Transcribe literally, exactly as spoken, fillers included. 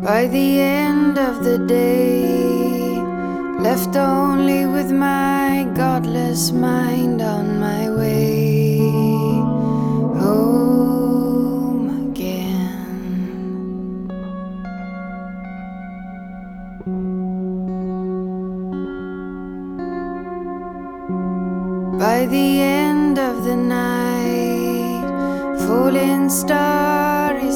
By the end of the day, left only with my godless mind on my way home again. By the end of the night, falling stars